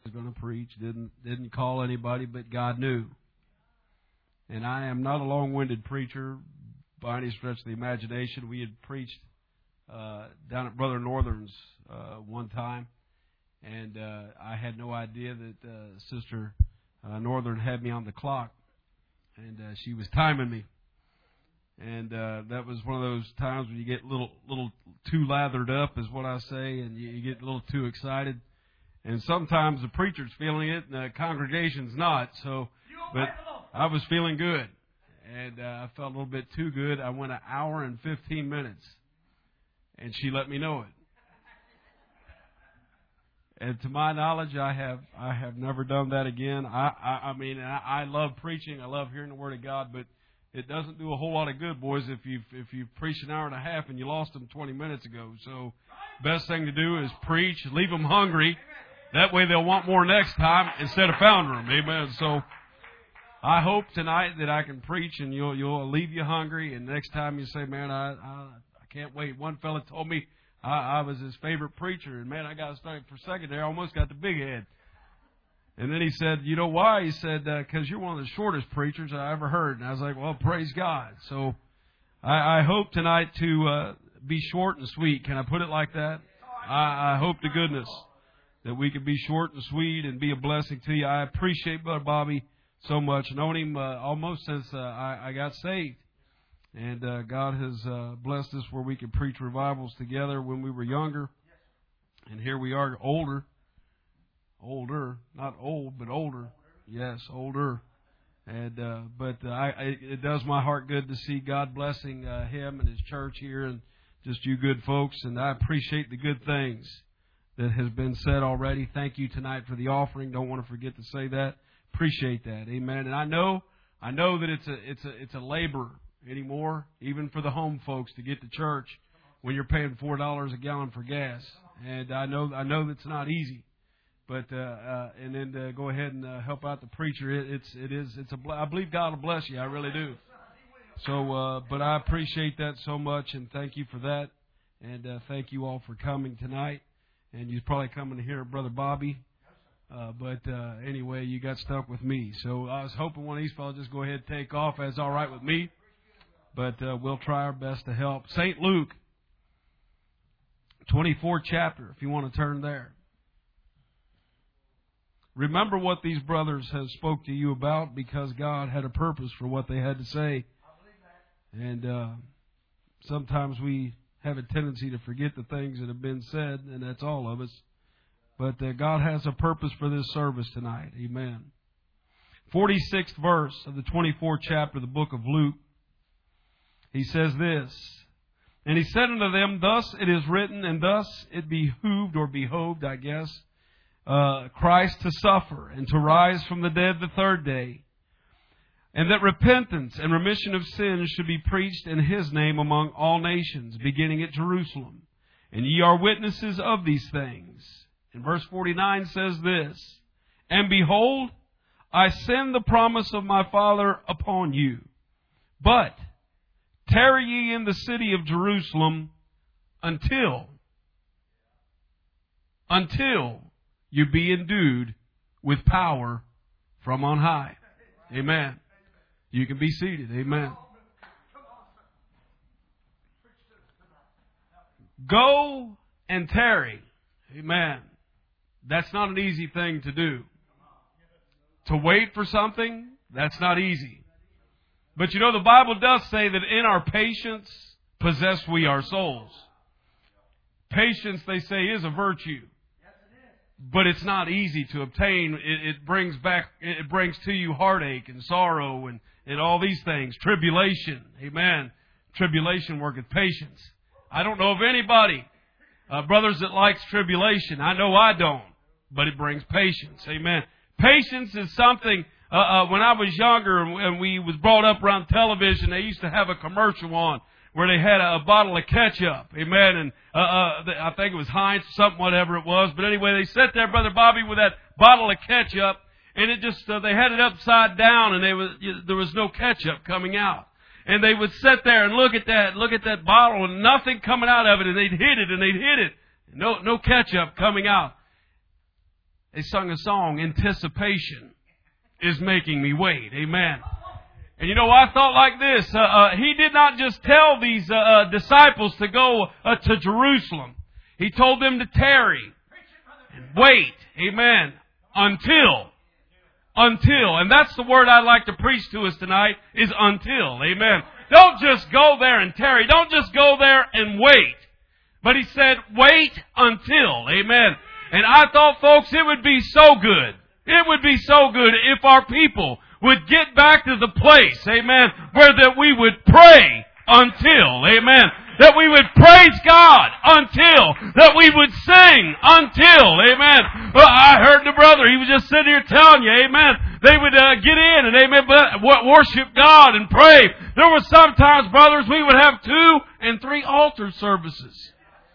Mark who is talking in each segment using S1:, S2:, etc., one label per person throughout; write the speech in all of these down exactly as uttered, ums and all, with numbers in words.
S1: was going to preach. Didn't didn't call anybody, but God knew. And I am not a long-winded preacher by any stretch of the imagination. We had preached uh, down at Brother Northern's uh, one time, and uh, I had no idea that uh, Sister uh, Northern had me on the clock, and uh, she was timing me. And uh, that was one of those times when you get a little, little too lathered up, is what I say, and you, you get a little too excited. And sometimes the preacher's feeling it, and the congregation's not. So, but I was feeling good, and uh, I felt a little bit too good. I went an hour and fifteen minutes, and she let me know it. And to my knowledge, I have I have never done that again. I I, I mean, I, I love preaching. I love hearing the Word of God, but it doesn't do a whole lot of good, boys, if you've, if you've preached an hour and a half and you lost them twenty minutes ago. So best thing to do is preach, leave them hungry. That way they'll want more next time instead of founder them. Amen. So I hope tonight that I can preach and you'll you'll leave you hungry. And next time you say, man, I I, I can't wait. One fella told me I, I was his favorite preacher. And, man, I got started for secondary. I almost got the big head. And then he said, you know why? He said, because uh, you're one of the shortest preachers I ever heard. And I was like, well, praise God. So I, I hope tonight to uh, be short and sweet. Can I put it like that? I, I hope to goodness that we can be short and sweet and be a blessing to you. I appreciate Brother Bobby so much. Known him uh, almost since uh, I, I got saved. And uh, God has uh, blessed us where we can preach revivals together when we were younger. And here we are older. Older, not old, but older. Yes, older. And uh, but uh, I, it does my heart good to see God blessing uh, him and his church here, and just you good folks. And I appreciate the good things that has been said already. Thank you tonight for the offering. Don't want to forget to say that. Appreciate that. Amen. And I know, I know that it's a it's a it's a labor anymore, even for the home folks, to get to church when you're paying four dollars a gallon for gas. And I know I know that's not easy. But uh, uh, and then to go ahead and uh, help out the preacher, it, it's it is it's a I believe God will bless you. I really do. So, uh, but I appreciate that so much, and thank you for that, and uh, thank you all for coming tonight. And you're probably coming to hear Brother Bobby, uh, but uh, anyway, you got stuck with me. So I was hoping one of these fellows just go ahead and take off. That's all right with me, but uh, we'll try our best to help. Saint Luke, twenty-fourth chapter, if you want to turn there. Remember what these brothers have spoke to you about, because God had a purpose for what they had to say. And uh, sometimes we have a tendency to forget the things that have been said, and that's all of us. But uh, God has a purpose for this service tonight. Amen. forty-sixth verse of the twenty-fourth chapter of the book of Luke. He says this, and he said unto them, thus it is written, and thus it behooved, or behoved, I guess, Uh, Christ to suffer and to rise from the dead the third day, and that repentance and remission of sins should be preached in His name among all nations, beginning at Jerusalem. And ye are witnesses of these things. And verse forty-nine says this, and behold, I send the promise of my Father upon you. But tarry ye in the city of Jerusalem until, until you be endued with power from on high. Amen. You can be seated. Amen. Go and tarry. Amen. That's not an easy thing to do. To wait for something, that's not easy. But you know, the Bible does say that in our patience possess we our souls. Patience, they say, is a virtue. But it's not easy to obtain. It, it brings back, it brings to you heartache and sorrow and, and all these things. Tribulation. Amen. Tribulation worketh patience. I don't know of anybody, uh, brothers, that likes tribulation. I know I don't. But it brings patience. Amen. Patience is something, uh, uh, when I was younger and, and we was brought up around television, they used to have a commercial on where they had a, a bottle of ketchup. Amen. And uh, uh, I think it was Heinz, something, whatever it was. But anyway, they sat there, Brother Bobby, with that bottle of ketchup, and it just, uh, they had it upside down, and they was, there was no ketchup coming out. And they would sit there and look at that, look at that bottle, and nothing coming out of it, and they'd hit it, and they'd hit it. No, no ketchup coming out. They sung a song, Anticipation is Making Me Wait. Amen. And you know, I thought like this. Uh, uh, he did not just tell these uh, uh, disciples to go uh, to Jerusalem. He told them to tarry and wait. Amen. Until. Until. And that's the word I'd like to preach to us tonight, is until. Amen. Don't just go there and tarry. Don't just go there and wait. But he said, wait until. Amen. And I thought, folks, it would be so good. It would be so good if our people would get back to the place, amen, where that we would pray until, amen, that we would praise God until, that we would sing until, amen. Well, I heard the brother, he was just sitting here telling you, amen, they would uh, get in and, amen, but worship God and pray. There were sometimes, brothers, we would have two and three altar services.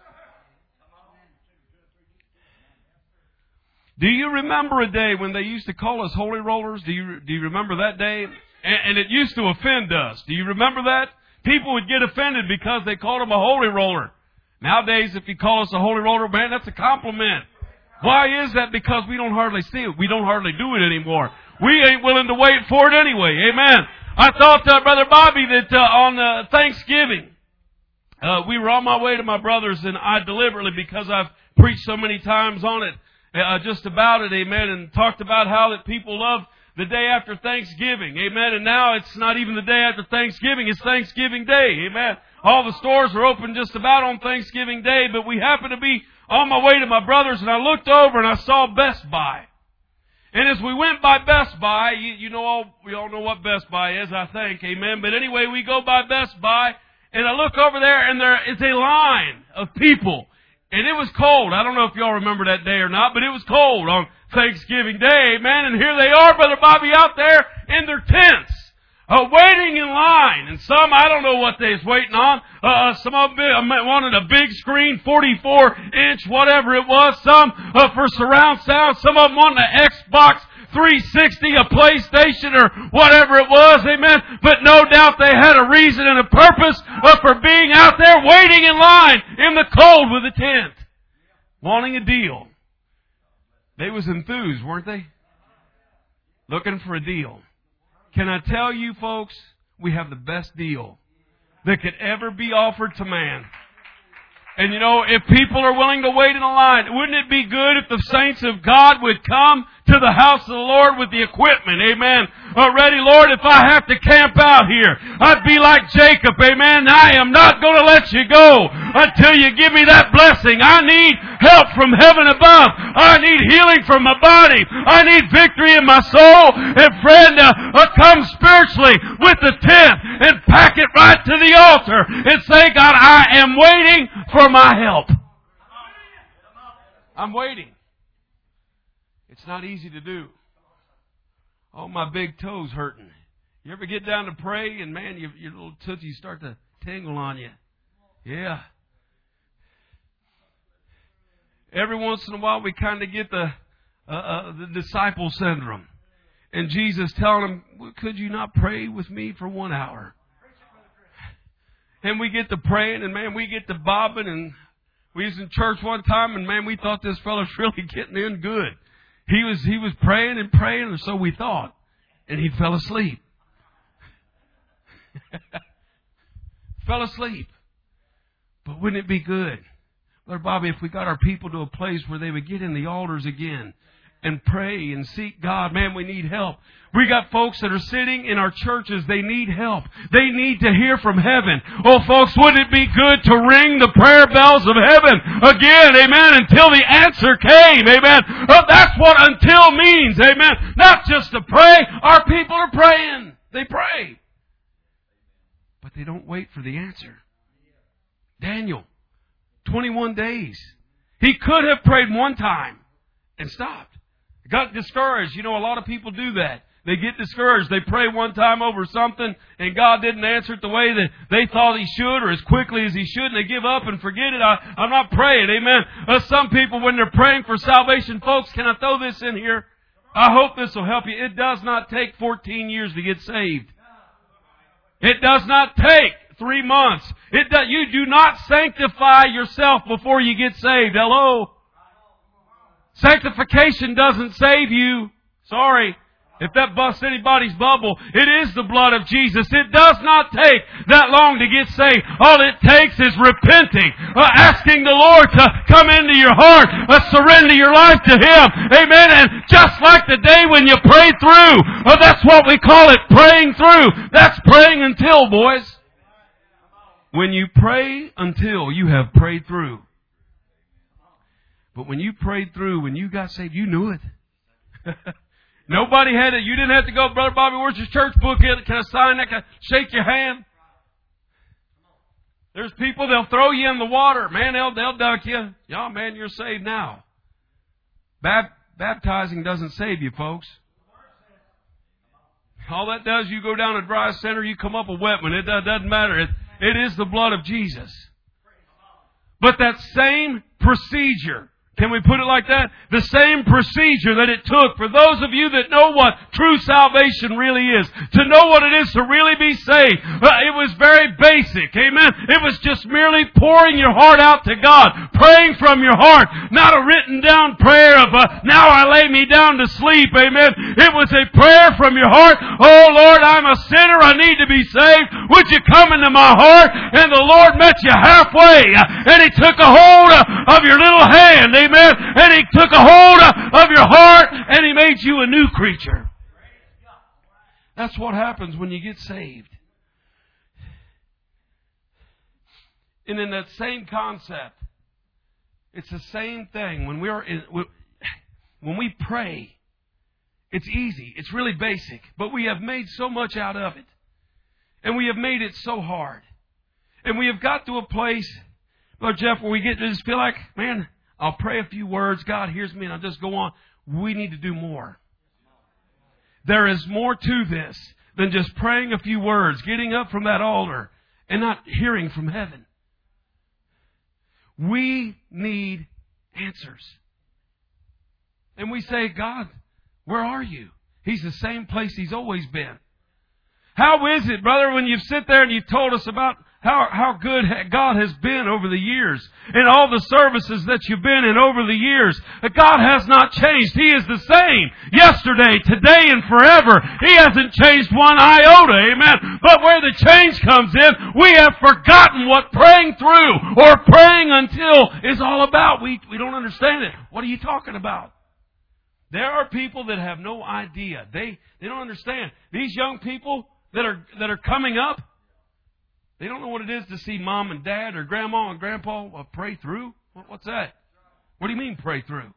S1: Do you remember a day when they used to call us holy rollers? Do you do you remember that day? And, and it used to offend us. Do you remember that? People would get offended because they called them a holy roller. Nowadays, if you call us a holy roller, man, that's a compliment. Why is that? Because we don't hardly see it. We don't hardly do it anymore. We ain't willing to wait for it anyway. Amen. I thought, uh, Brother Bobby, that uh, on uh, Thanksgiving, uh, we were on my way to my brother's, and I deliberately, because I've preached so many times on it, Uh, just about it, amen, and talked about how that people love the day after Thanksgiving, amen, and now it's not even the day after Thanksgiving, it's Thanksgiving Day, amen. All the stores are open just about on Thanksgiving Day, but we happened to be on my way to my brother's, and I looked over and I saw Best Buy. And as we went by Best Buy, you, you know, all, we all know what Best Buy is, I think, amen, but anyway, we go by Best Buy, and I look over there, and there is a line of people. And it was cold. I don't know if y'all remember that day or not, but it was cold on Thanksgiving Day, amen. And here they are, Brother Bobby, out there in their tents, uh, waiting in line. And some, I don't know what they was waiting on. Uh, some of them wanted a big screen, forty-four inch, whatever it was. Some uh, for surround sound. Some of them wanted an Xbox three sixty, a PlayStation, or whatever it was, amen. But no doubt they had a reason and a purpose uh, for being out there waiting in line in the cold with a tent, wanting a deal. They was enthused, weren't they? Looking for a deal. Can I tell you, folks, we have the best deal that could ever be offered to man. And you know, if people are willing to wait in a line, wouldn't it be good if the saints of God would come to the house of the Lord with the equipment, amen? Already, Lord, if I have to camp out here, I'd be like Jacob, amen? I am not going to let you go until you give me that blessing. I need help from heaven above. I need healing from my body. I need victory in my soul. And friend, uh, uh, come spiritually with the tent and pack it right to the altar and say, God, I am waiting for my help. I'm waiting. It's not easy to do. Oh, my big toes hurting. You ever get down to pray and man, your, your little tootsies start to tingle on you? Yeah. Every once in a while we kind of get the uh, uh, the disciple syndrome. And Jesus telling them, well, could you not pray with me for one hour? And we get to praying, and man, we get to bobbing, and we was in church one time, and man, we thought this fellow's really getting in good. He was he was praying and praying, and so we thought, and he fell asleep. Fell asleep. But wouldn't it be good, Brother Bobby, if we got our people to a place where they would get in the altars again and pray and seek God? Man, we need help. We got folks that are sitting in our churches. They need help. They need to hear from heaven. Oh, folks, wouldn't it be good to ring the prayer bells of heaven again, amen, until the answer came, amen. Oh, that's what until means, amen. Not just to pray. Our people are praying. They pray. But they don't wait for the answer. Daniel, twenty-one days. He could have prayed one time and stopped. Got discouraged. You know, a lot of people do that. They get discouraged. They pray one time over something and God didn't answer it the way that they thought He should or as quickly as He should, and they give up and forget it. I, I'm not praying. Amen. Uh, some people, when they're praying for salvation, folks, can I throw this in here? I hope this will help you. It does not take fourteen years to get saved. It does not take three months. It does, you do not sanctify yourself before you get saved. Hello? Sanctification doesn't save you. Sorry. If that busts anybody's bubble, it is the blood of Jesus. It does not take that long to get saved. All it takes is repenting, uh, asking the Lord to come into your heart, uh, surrender your life to Him. Amen. And just like the day when you prayed through, uh, that's what we call it, praying through. That's praying until, boys. When you pray until you have prayed through. But when you prayed through, when you got saved, you knew it. Nobody had it. You didn't have to go, Brother Bobby, where's your church book? Can I sign that? Can I shake your hand? There's people, they'll throw you in the water. Man, they'll, they'll duck you. Yeah, man, you're saved now. Bab- baptizing doesn't save you, folks. All that does, you go down a dry center, you come up a wet one. It doesn't matter. It, it is the blood of Jesus. But that same procedure, can we put it like that? The same procedure that it took for those of you that know what true salvation really is, to know what it is to really be saved. Uh, it was very basic. Amen. It was just merely pouring your heart out to God, praying from your heart, not a written down prayer of, uh, now I lay me down to sleep. Amen. It was a prayer from your heart. Oh Lord, I'm a sinner. I need to be saved. Would you come into my heart? And the Lord met you halfway. And He took a hold of your little hand. Amen. And He took a hold of your heart and He made you a new creature. That's what happens when you get saved. And in that same concept, it's the same thing. When we are in, when we pray, it's easy. It's really basic. But we have made so much out of it. And we have made it so hard. And we have got to a place, Brother Jeff, where we get to just feel like, man, I'll pray a few words. God hears me and I'll just go on. We need to do more. There is more to this than just praying a few words, getting up from that altar and not hearing from heaven. We need answers. And we say, God, where are you? He's the same place He's always been. How is it, brother, when you sit there and you've told us about how, how good God has been over the years and all the services that you've been in over the years? God has not changed. He is the same yesterday, today, and forever. He hasn't changed one iota. Amen. But where the change comes in, we have forgotten what praying through or praying until is all about. We, we don't understand it. What are you talking about? There are people that have no idea. They, they don't understand. These young people that are, that are coming up, they don't know what it is to see mom and dad or grandma and grandpa uh, pray through. What's that? What do you mean pray through?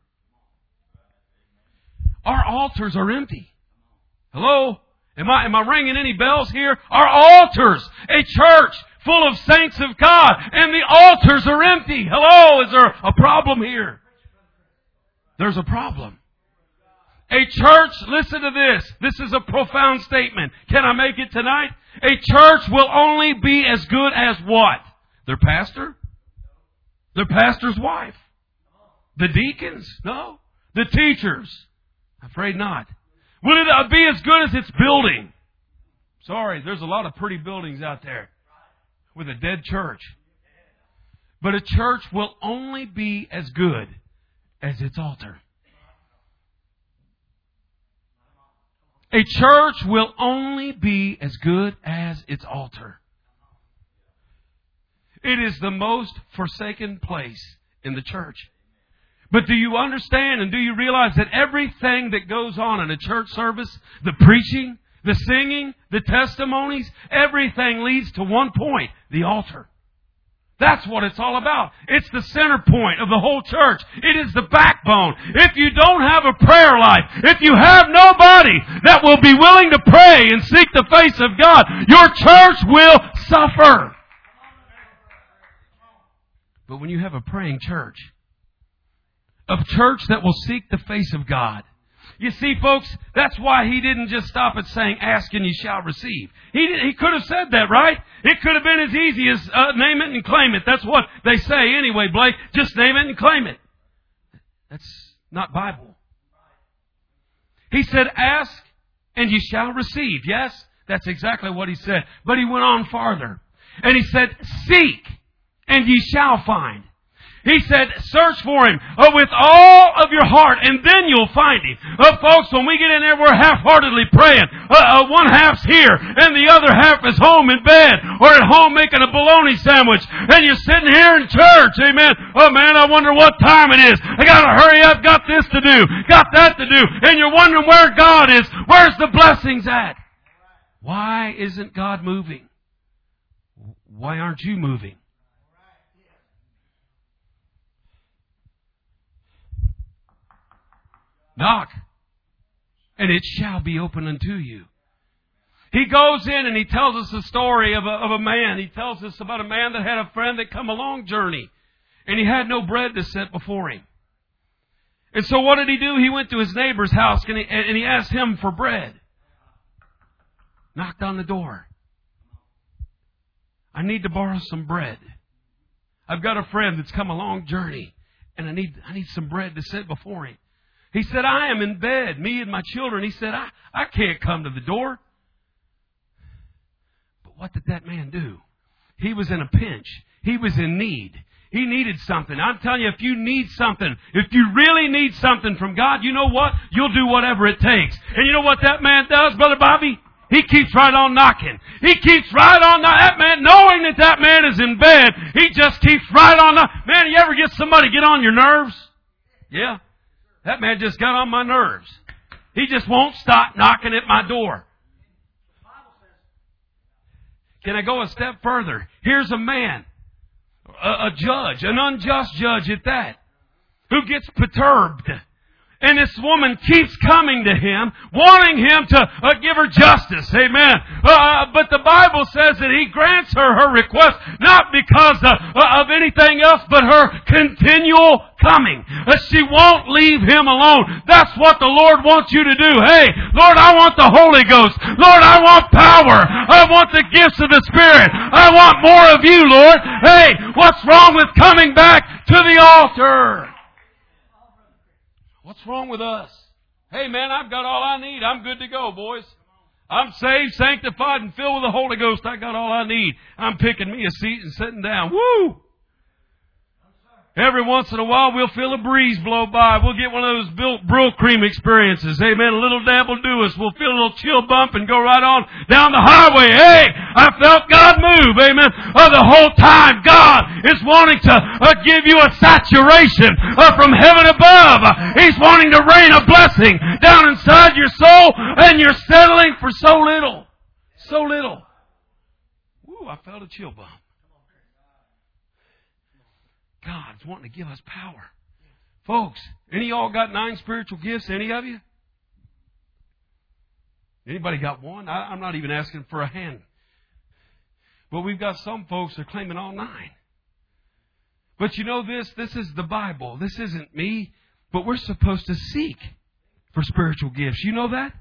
S1: Our altars are empty. Hello? Am I, am I ringing any bells here? Our altars, a church full of saints of God, and the altars are empty. Hello? Is there a problem here? There's a problem. A church, listen to this. This is a profound statement. Can I make it tonight? A church will only be as good as what? Their pastor? Their pastor's wife? The deacons? No. The teachers? I'm afraid not. Will it be as good as its building? Sorry, there's a lot of pretty buildings out there with a dead church. But a church will only be as good as its altar. A church will only be as good as its altar. It is the most forsaken place in the church. But do you understand and do you realize that everything that goes on in a church service, the preaching, the singing, the testimonies, everything leads to one point, the altar. That's what it's all about. It's the center point of the whole church. It is the backbone. If you don't have a prayer life, if you have nobody that will be willing to pray and seek the face of God, your church will suffer. But when you have a praying church, a church that will seek the face of God, you see, folks, that's why He didn't just stop at saying, ask and you shall receive. He did, he could have said that, right? It could have been as easy as uh, name it and claim it. That's what they say anyway, Blake. Just name it and claim it. That's not Bible. He said, ask and you shall receive. Yes, that's exactly what He said. But He went on farther. And He said, seek and ye shall find. He said, search for Him uh, with all of your heart, and then you'll find Him. Uh, folks, when we get in there, we're half-heartedly praying. Uh, uh, one half's here, and the other half is home in bed, or at home making a bologna sandwich, and you're sitting here in church. Amen. Oh man, I wonder what time it is. I gotta hurry up. Got this to do. Got that to do. And you're wondering where God is. Where's the blessings at? Why isn't God moving? Why aren't you moving? Knock, and it shall be open unto you. He goes in and he tells us the story of a, of a man. He tells us about a man that had a friend that come a long journey, and he had no bread to set before him. And so what did he do? He went to his neighbor's house and he, and he asked him for bread. Knocked on the door. I need to borrow some bread. I've got a friend that's come a long journey, and I need I need some bread to set before him. He said, I am in bed, me and my children. He said, I, I can't come to the door. But what did that man do? He was in a pinch. He was in need. He needed something. I'm telling you, if you need something, if you really need something from God, you know what? You'll do whatever it takes. And you know what that man does, Brother Bobby? He keeps right on knocking. He keeps right on knocking. That man, knowing that that man is in bed, he just keeps right on knocking. Man, you ever get somebody get on your nerves? Yeah. That man just got on my nerves. He just won't stop knocking at my door. Can I go a step further? Here's a man, a, a judge, an unjust judge at that, who gets perturbed. And this woman keeps coming to him, wanting him to uh, give her justice. Amen. Uh, but the Bible says that He grants her her request, not because uh, uh, of anything else, but her continual coming. Uh, she won't leave him alone. That's what the Lord wants you to do. Hey, Lord, I want the Holy Ghost. Lord, I want power. I want the gifts of the Spirit. I want more of you, Lord. Hey, what's wrong with coming back to the altar? What's wrong with us? Hey man, I've got all I need. I'm good to go, boys. I'm saved, sanctified, and filled with the Holy Ghost. I got all I need. I'm picking me a seat and sitting down. Woo! Every once in a while, we'll feel a breeze blow by. We'll get one of those Brill Cream experiences. Amen. A little dab will do us. We'll feel a little chill bump and go right on down the highway. Hey, I felt God move. Amen. Uh, the whole time, God is wanting to uh, give you a saturation uh, from heaven above. Uh, he's wanting to rain a blessing down inside your soul, and you're settling for so little. So little. Woo, I felt a chill bump. God's wanting to give us power. Folks, any of y'all got nine spiritual gifts? Any of you? Anybody got one? I, I'm not even asking for a hand. But we've got some folks that are claiming all nine. But you know this? This is the Bible. This isn't me. But we're supposed to seek for spiritual gifts. You know that?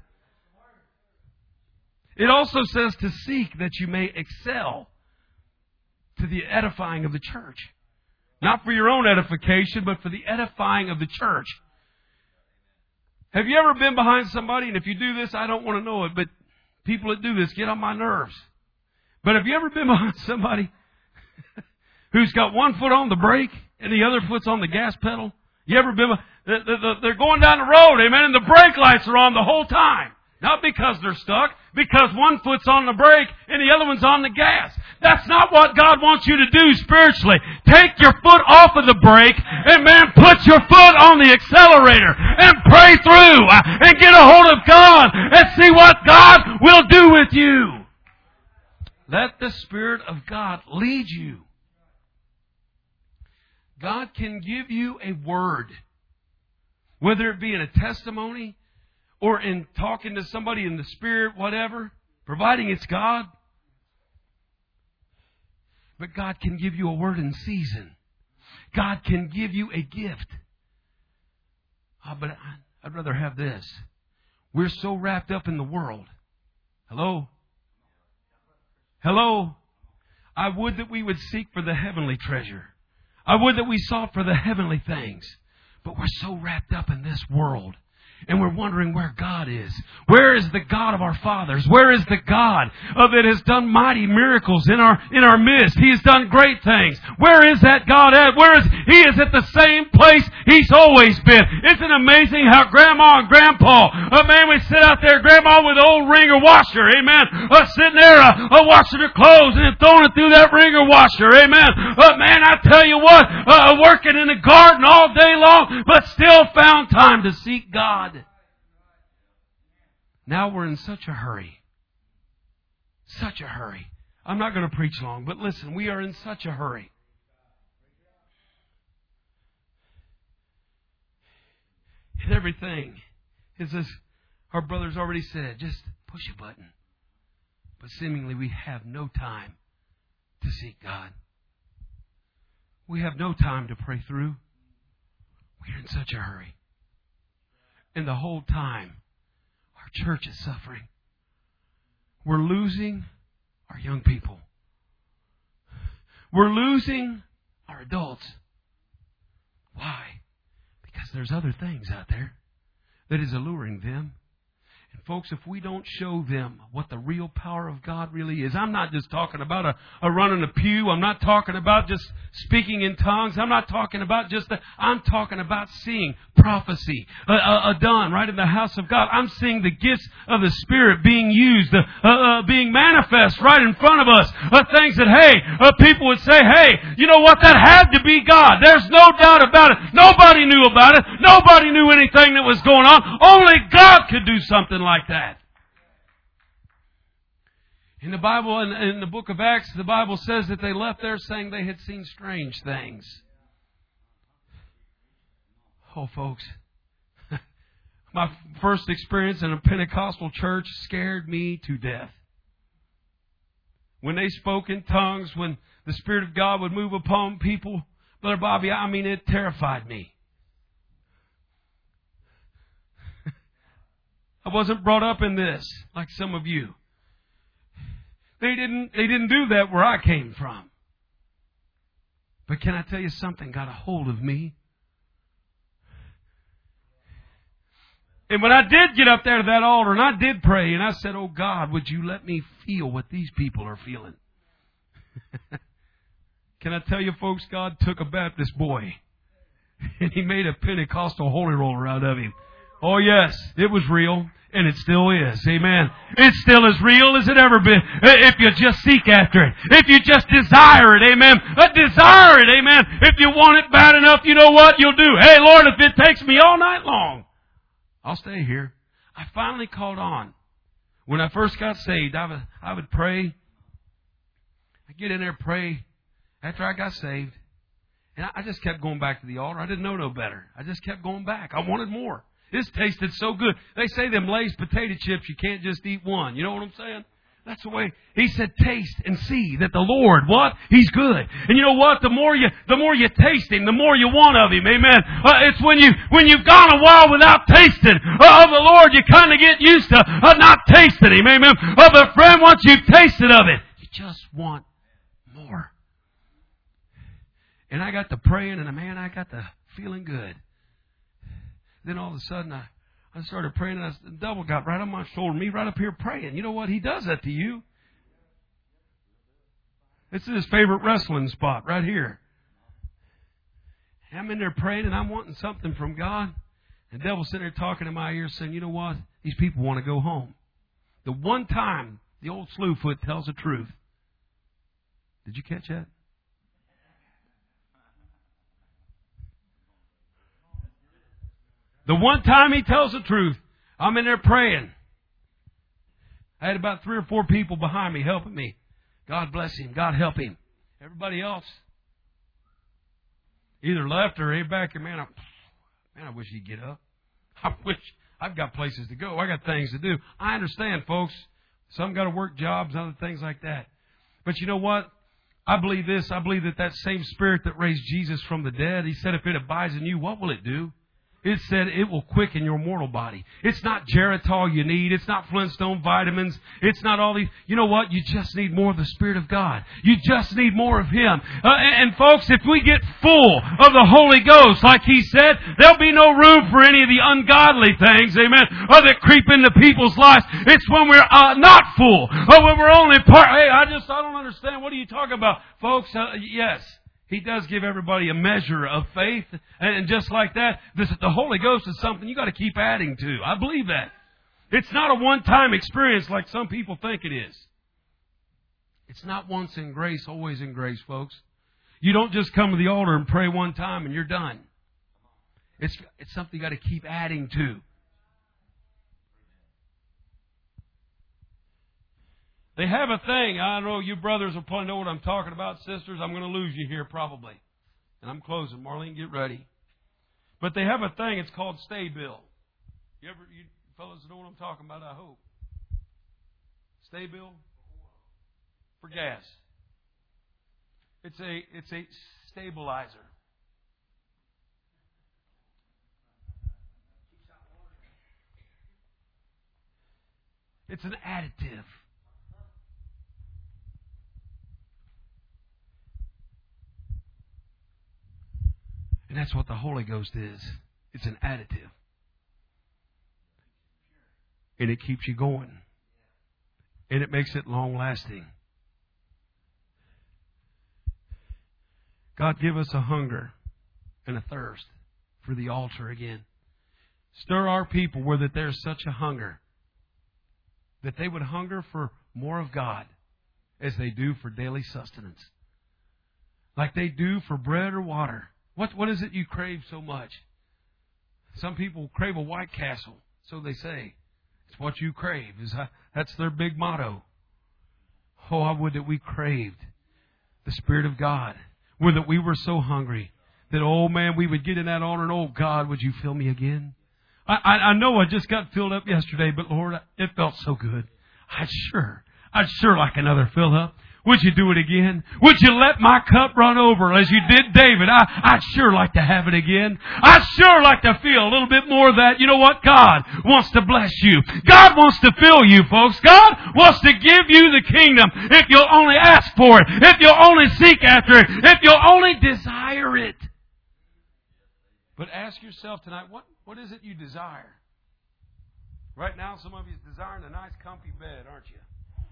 S1: It also says to seek that you may excel to the edifying of the church. Not for your own edification, but for the edifying of the church. Have you ever been behind somebody, and if you do this, I don't want to know it, but people that do this get on my nerves. But have you ever been behind somebody who's got one foot on the brake and the other foot's on the gas pedal? You ever been, they're going down the road, amen, and the brake lights are on the whole time. Not because they're stuck, because one foot's on the brake and the other one's on the gas. That's not what God wants you to do spiritually. Take your foot off of the brake and, man, put your foot on the accelerator and pray through and get a hold of God and see what God will do with you. Let the Spirit of God lead you. God can give you a word, whether it be in a testimony or in talking to somebody in the Spirit, whatever, providing it's God. But God can give you a word in season. God can give you a gift. Oh, but I'd rather have this. We're so wrapped up in the world. Hello? Hello? I would that we would seek for the heavenly treasure. I would that we sought for the heavenly things. But we're so wrapped up in this world. And we're wondering where God is. Where is the God of our fathers? Where is the God uh, that has done mighty miracles in our in our midst? He has done great things. Where is that God at? Where is He? Is at the same place He's always been. Isn't it amazing how Grandma and Grandpa, uh, man, we sit out there, Grandma with the old wringer washer, amen, uh, sitting there uh, uh, washing her clothes and then throwing it through that wringer washer, amen. Uh, man, I tell you what, uh, working in the garden all day long, but still found time to seek God. Now we're in such a hurry. Such a hurry. I'm not going to preach long, but listen, we are in such a hurry. And everything is, as our brothers already said, just push a button. But seemingly we have no time to seek God. We have no time to pray through. We're in such a hurry. And the whole time, our church is suffering. We're losing our young people. We're losing our adults. Why? Because there's other things out there that is alluring them. And folks, if we don't show them what the real power of God really is, I'm not just talking about a, a run in a pew. I'm not talking about just speaking in tongues. I'm not talking about just the, I'm talking about seeing prophecy uh, uh, done right in the house of God. I'm seeing the gifts of the Spirit being used, uh, uh, being manifest right in front of us. Uh, things that, hey, uh, people would say, hey, you know what? That had to be God. There's no doubt about it. Nobody knew about it. Nobody knew anything that was going on. Only God could do something like that. In the Bible, in, in the book of Acts, the Bible says that they left there saying they had seen strange things. Oh, folks, my first experience in a Pentecostal church scared me to death. When they spoke in tongues, when the Spirit of God would move upon people, Brother Bobby, I mean, it terrified me. I wasn't brought up in this like some of you. They didn't, they didn't do that where I came from. But can I tell you something got a hold of me? And when I did get up there to that altar and I did pray and I said, oh God, would you let me feel what these people are feeling? Can I tell you folks, God took a Baptist boy and He made a Pentecostal holy roller out of him. Oh yes, it was real. And it still is. Amen. It's still as real as it ever been. If you just seek after it. If you just desire it. Amen. But desire it. Amen. If you want it bad enough, you know what you'll do. Hey, Lord, if it takes me all night long, I'll stay here. I finally caught on. When I first got saved, I would, I would pray. I'd get in there, pray. After I got saved. And I just kept going back to the altar. I didn't know no better. I just kept going back. I wanted more. This tasted so good. They say them Lay's potato chips, you can't just eat one. You know what I'm saying? That's the way. He said, taste and see that the Lord, what? He's good. And you know what? The more you, the more you taste Him, the more you want of Him. Amen. Uh, it's when you, when you've gone a while without tasting uh, of the Lord, you kind of get used to uh, not tasting Him. Amen. Uh, but friend, once you've tasted of it, you just want more. And I got to praying, and man, I got to feeling good. Then all of a sudden, I, I started praying, and I, the devil got right on my shoulder, me right up here praying. You know what? He does that to you. This is his favorite wrestling spot right here. I'm in there praying, and I'm wanting something from God. And the devil's sitting there talking in my ear saying, you know what? These people want to go home. The one time the old Slewfoot tells the truth. Did you catch that? The one time he tells the truth, I'm in there praying. I had about three or four people behind me helping me. God bless him. God help him. Everybody else either left or ain't back here. Man, I, man, I wish he'd get up. I wish I've got places to go. I got things to do. I understand, folks. Some got to work jobs, other things like that. But you know what? I believe this. I believe that that same Spirit that raised Jesus from the dead, He said, if it abides in you, what will it do? It said it will quicken your mortal body. It's not Geritol you need. It's not Flintstone vitamins. It's not all these. You know what? You just need more of the Spirit of God. You just need more of Him. Uh, and, and folks, if we get full of the Holy Ghost, like He said, there'll be no room for any of the ungodly things, amen, or that creep into people's lives. It's when we're uh, not full, or when we're only part. Hey, I just, I don't understand. What are you talking about? Folks, uh, yes. He does give everybody a measure of faith. And just like that, this, the Holy Ghost is something you got to keep adding to. I believe that. It's not a one-time experience like some people think it is. It's not once in grace, always in grace, folks. You don't just come to the altar and pray one time and you're done. It's, it's something you got to keep adding to. They have a thing. I know you brothers will probably know what I'm talking about. Sisters, I'm going to lose you here probably. And I'm closing. Marlene, get ready. But they have a thing. It's called Stay Bill. You ever, you fellas know what I'm talking about, I hope. Stay Bill? For gas. It's a, it's a stabilizer. It's an additive. And that's what the Holy Ghost is. It's an additive. And it keeps you going. And it makes it long lasting. God, give us a hunger and a thirst for the altar again. Stir our people where that there's such a hunger that they would hunger for more of God as they do for daily sustenance. Like they do for bread or water. What what is it you crave so much? Some people crave a White Castle, so they say. It's what you crave. Is that's their big motto. Oh, I would that we craved the Spirit of God. Would that we were so hungry that, oh man, we would get in that altar and, oh God, would you fill me again? I, I, I know I just got filled up yesterday, but Lord, it felt so good. I'd sure, I'd sure like another fill up. Would you do it again? Would you let my cup run over as you did David? I, I'd sure like to have it again. I'd sure like to feel a little bit more of that. You know what? God wants to bless you. God wants to fill you, folks. God wants to give you the kingdom if you'll only ask for it. If you'll only seek after it. If you'll only desire it. But ask yourself tonight, what, what is it you desire? Right now, some of you is desiring a nice comfy bed, aren't you?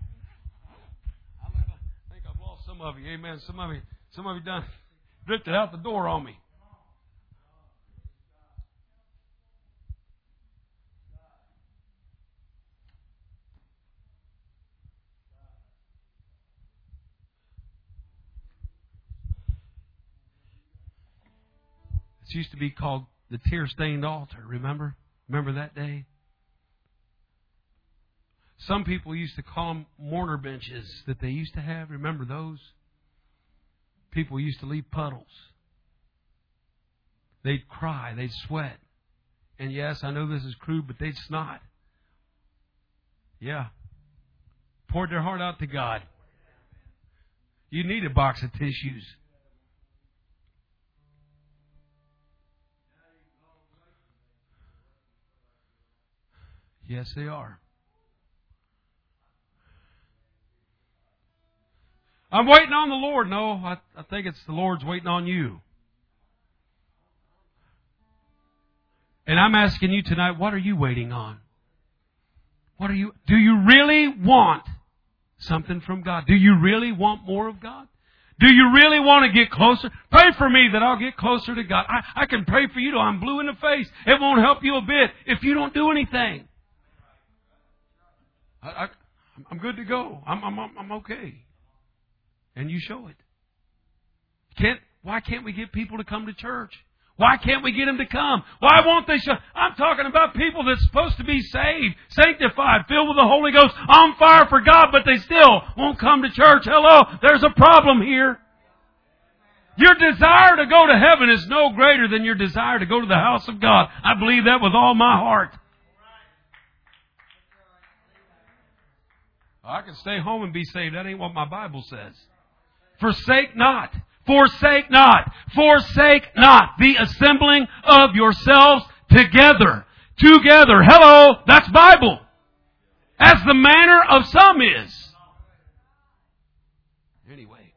S1: Some of you, amen. Some of you, some of you done drifted out the door on me. It used to be called the tear-stained altar. Remember? Remember that day? Some people used to call them mourner benches that they used to have. Remember those? People used to leave puddles. They'd cry. They'd sweat. And yes, I know this is crude, but they'd snot. Yeah. Poured their heart out to God. You need a box of tissues. Yes, they are. I'm waiting on the Lord. No, I, I think it's the Lord's waiting on you. And I'm asking you tonight, what are you waiting on? What are you, do you really want something from God? Do you really want more of God? Do you really want to get closer? Pray for me that I'll get closer to God. I, I can pray for you till I'm blue in the face. It won't help you a bit if you don't do anything. I, I, I'm good to go. I'm, I'm, I'm okay. And you show it. Can't, why can't we get people to come to church? Why can't we get them to come? Why won't they show? I'm talking about people that's supposed to be saved, sanctified, filled with the Holy Ghost, on fire for God, but they still won't come to church. Hello, there's a problem here. Your desire to go to heaven is no greater than your desire to go to the house of God. I believe that with all my heart. I can stay home and be saved. That ain't what my Bible says. Forsake not, forsake not, forsake not the assembling of yourselves together. Together. Hello, that's Bible. As the manner of some is. Anyway.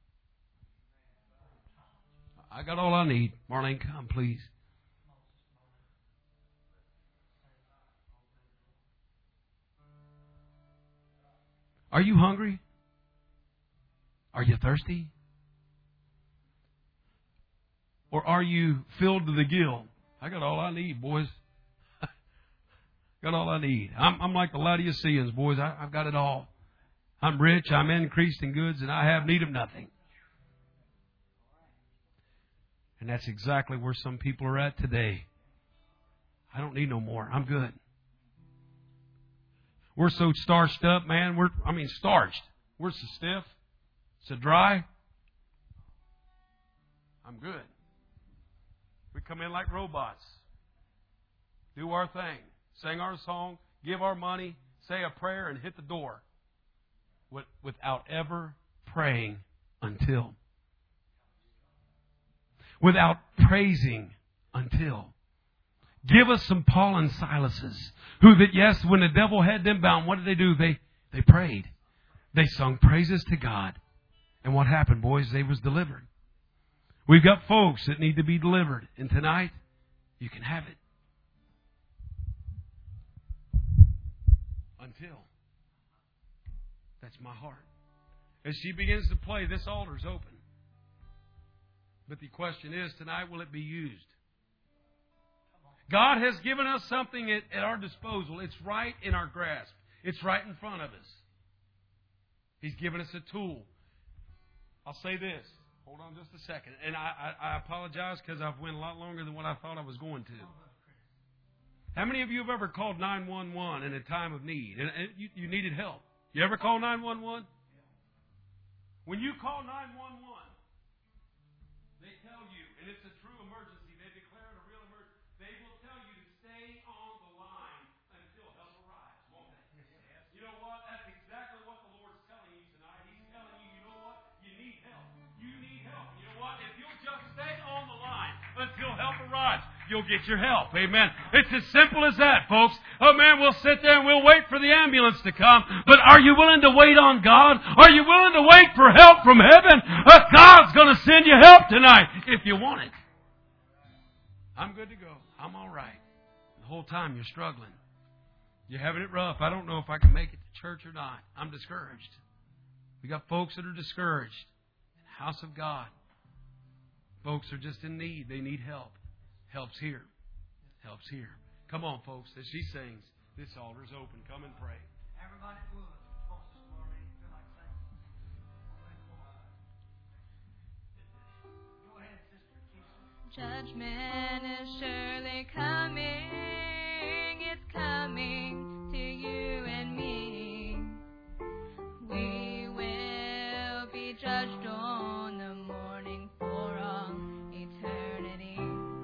S1: I got all I need. Marlene, come, please. Are you hungry? Are you thirsty? Or are you filled to the gill? I got all I need, boys. Got all I need. I'm, I'm like the Laodiceans, boys. I, I've got it all. I'm rich. I'm increased in goods, and I have need of nothing. And that's exactly where some people are at today. I don't need no more. I'm good. We're so starched up, man. We're, I mean, starched. We're so stiff, so dry. I'm good. We come in like robots. Do our thing. Sing our song. Give our money. Say a prayer and hit the door. Without ever praying until. Without praising until. Give us some Paul and Silases, who that, yes, when the devil had them bound, what did they do? They they prayed. They sung praises to God. And what happened, boys? They was delivered. We've got folks that need to be delivered. And tonight, you can have it. Until. That's my heart. As she begins to play, this altar's open. But the question is, tonight, will it be used? God has given us something at, at our disposal. It's right in our grasp. It's right in front of us. He's given us a tool. I'll say this. Hold on just a second. And I, I, I apologize because I've went a lot longer than what I thought I was going to. How many of you have ever called nine one one in a time of need? And, and you, you needed help. You ever call nine one one? When you call nine one one, they tell you, and it's a true emergency, they declare it a real emergency, they will tell you to stay on the line until help arrives, won't they? You know what? That's exactly what the Lord's telling you tonight. He's telling you, you know what? You need help. You need help. You know what? If you'll just stay on the line until help arrives, you'll get your help. Amen. It's as simple as that, folks. Oh man, we'll sit there and we'll wait for the ambulance to come. But are you willing to wait on God? Are you willing to wait for help from heaven? Uh, God's going to send you help tonight if you want it. I'm good to go. I'm all right. The whole time you're struggling. You're having it rough. I don't know if I can make it to church or not. I'm discouraged. We got folks that are discouraged in the house of God. Folks are just in need. They need help. Help's here. Help's here. Come on, folks. As she sings, this altar's open. Come and pray. Everybody would. Go ahead, Sister.
S2: Judgment is surely coming. It's coming to you and me. We will be judged on the morning for all eternity.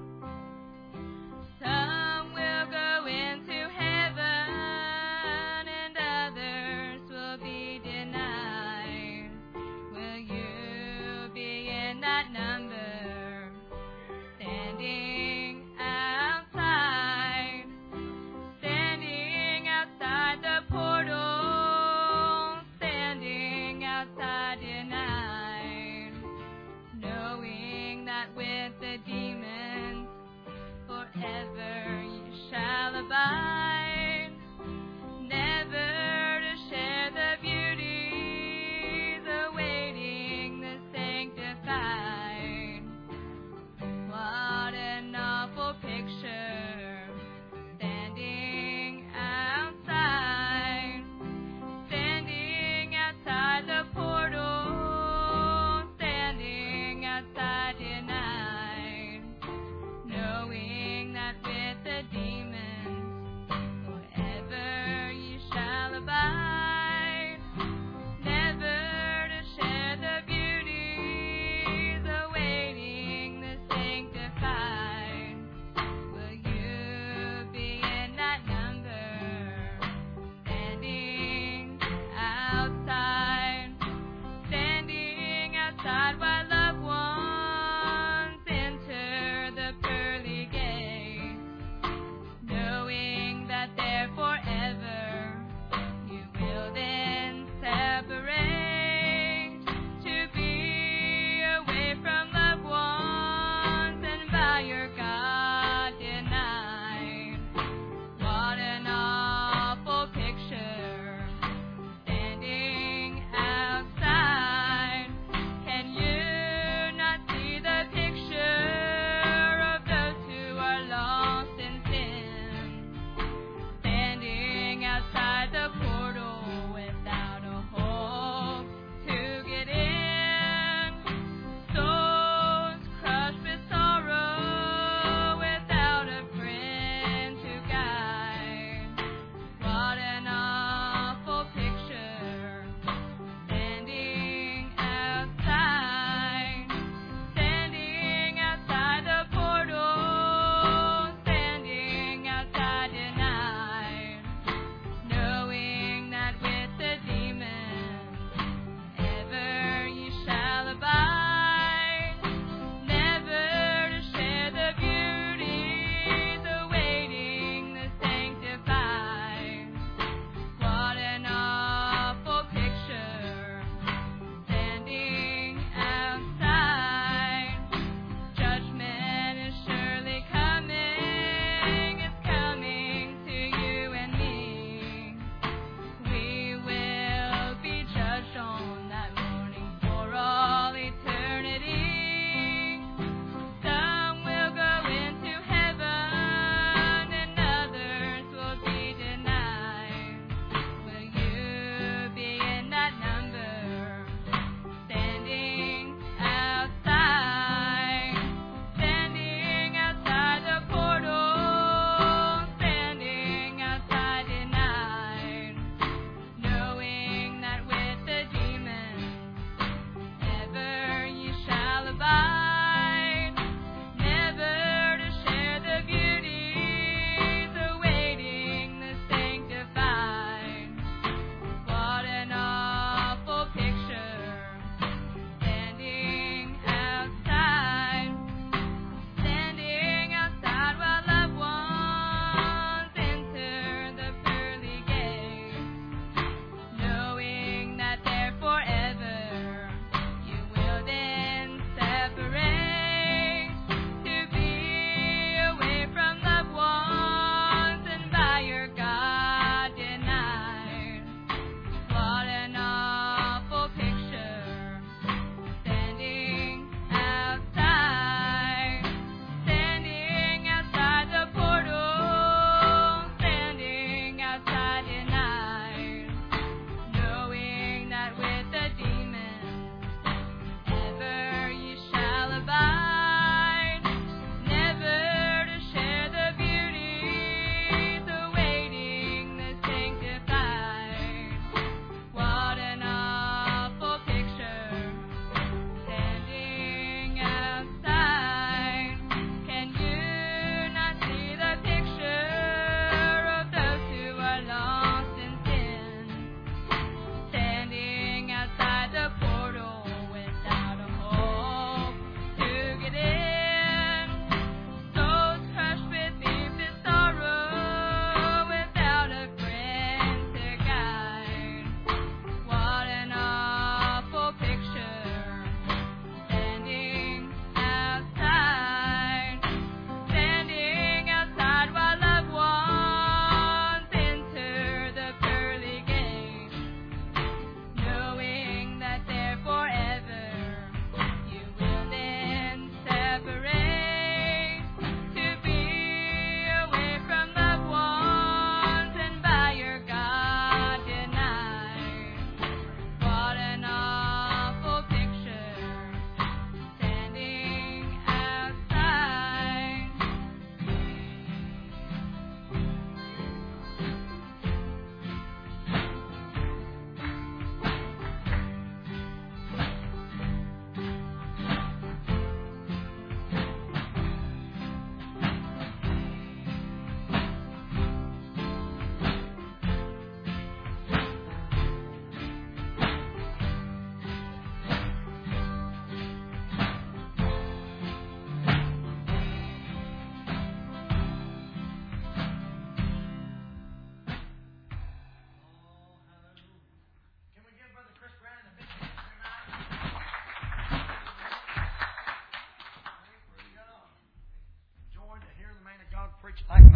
S2: Some will go into heaven and others will be denied. Will you be in that number? Standing outside.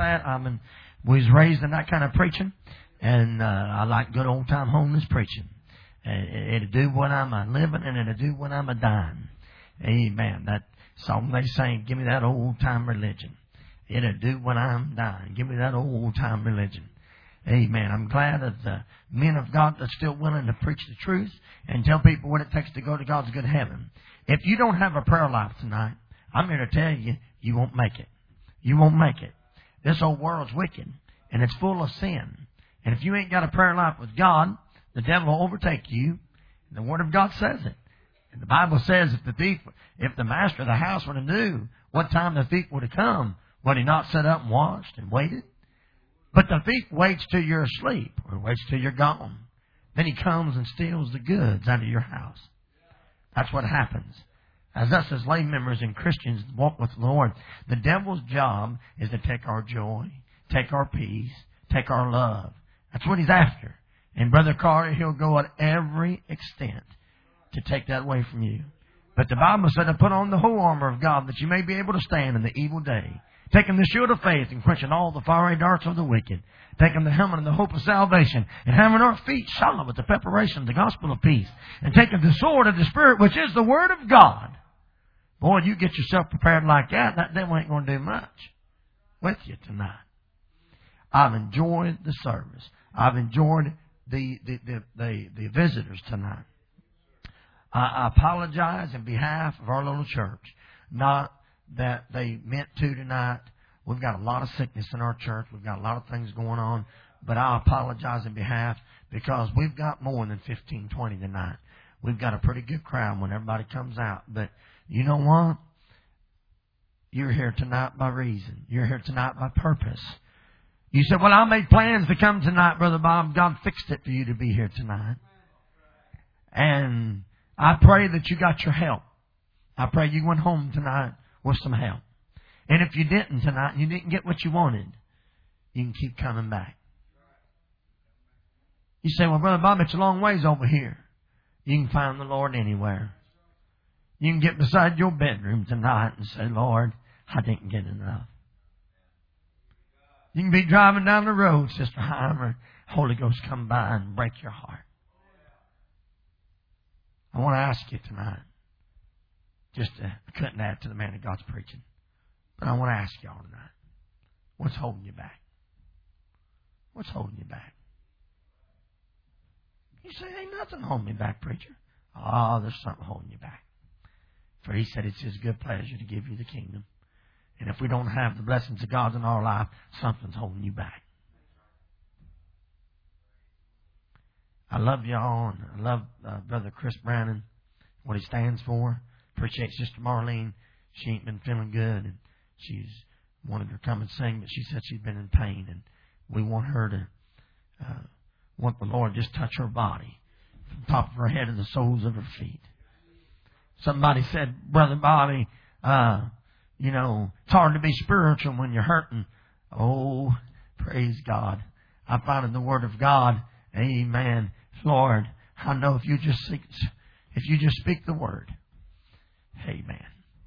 S3: that. I mean, we was raised in that kind of preaching, and uh, I like good old time homeless preaching. It'll do when I'm a living, and it'll do when I'm a dying. Amen. That song they sing, give me that old time religion. It'll do when I'm dying. Give me that old time religion. Amen. I'm glad of the men of God that's still willing to preach the truth and tell people what it takes to go to God's good heaven. If you don't have a prayer life tonight, I'm here to tell you, you won't make it. You won't make it. This old world's wicked, and it's full of sin. And if you ain't got a prayer life with God, the devil will overtake you. And the Word of God says it. And the Bible says if the thief, if the master of the house would have knew what time the thief would have come, would he not sit up and watched and waited? But the thief waits till you're asleep or waits till you're gone. Then he comes and steals the goods out of your house. That's what happens. As us as lay members and Christians walk with the Lord, the devil's job is to take our joy, take our peace, take our love. That's what he's after. And Brother Carter, he'll go at every extent to take that away from you. But the Bible said to put on the whole armor of God that you may be able to stand in the evil day. Taking the shield of faith and quenching all the fiery darts of the wicked. Taking the helmet and the hope of salvation. And having our feet shod with the preparation of the gospel of peace. And taking the sword of the Spirit, which is the Word of God. Boy, you get yourself prepared like that, that devil ain't going to do much with you tonight. I've enjoyed the service. I've enjoyed the, the, the, the, the visitors tonight. I apologize in behalf of our little church. Not that they meant to tonight. We've got a lot of sickness in our church. We've got a lot of things going on. But I apologize in behalf because we've got more than fifteen, twenty tonight. We've got a pretty good crowd when everybody comes out. But you know what? You're here tonight by reason. You're here tonight by purpose. You said, well, I made plans to come tonight, Brother Bob. God fixed it for you to be here tonight. And I pray that you got your help. I pray you went home tonight with some help. And if you didn't tonight and you didn't get what you wanted, you can keep coming back. You say, well, Brother Bob, it's a long ways over here. You can find the Lord anywhere. You can get beside your bedroom tonight and say, Lord, I didn't get enough. You can be driving down the road, Sister Heimer. Holy Ghost come by and break your heart. I want to ask you tonight, just to, I couldn't add to the man of God's preaching, but I want to ask y'all tonight, what's holding you back? What's holding you back? You say, ain't nothing holding me back, preacher. Oh, there's something holding you back. For He said it's His good pleasure to give you the kingdom. And if we don't have the blessings of God in our life, something's holding you back. I love y'all, and I love uh, Brother Chris Brannon, what he stands for. Appreciate Sister Marlene. She ain't been feeling good, and she's wanted to come and sing, but she said she's been in pain, and we want her to, uh, want the Lord to just touch her body, from the top of her head to the soles of her feet. Somebody said, Brother Bobby, uh, you know, it's hard to be spiritual when you're hurting. Oh, praise God. I find in the Word of God, amen, Lord, I know if you just speak, if you just speak the word, amen.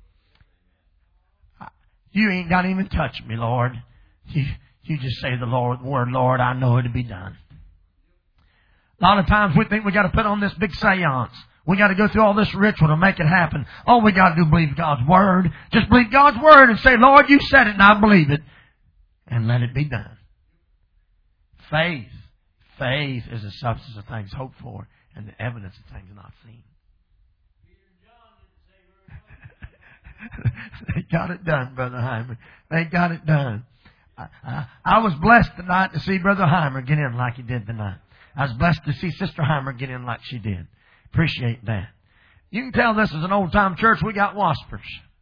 S3: You ain't got to even touch me, Lord. You, you just say the Lord word, Lord, I know it'll be done. A lot of times we think we got to put on this big seance. We got to go through all this ritual to make it happen. All we got to do is believe God's word. Just believe God's word and say, Lord, you said it and I believe it. And let it be done. Faith. Faith is the substance of things hoped for and the evidence of things not seen. They got it done, Brother Heimer. They got it done. I, I, I was blessed tonight to see Brother Heimer get in like he did tonight. I was blessed to see Sister Heimer get in like she did. Appreciate that. You can tell this is an old-time church. We got waspers.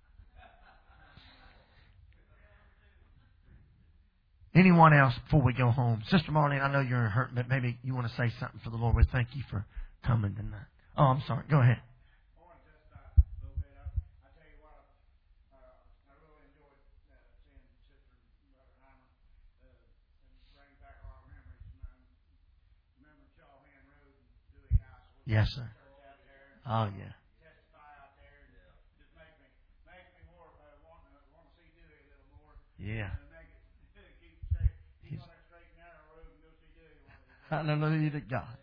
S3: Anyone else before we go home? Sister Marlene, I know you're hurt, but maybe you want to say something for the Lord. We thank you for coming tonight. Oh, I'm sorry. Go ahead. Yes, sir. Oh, yeah. Yeah. Hallelujah to God.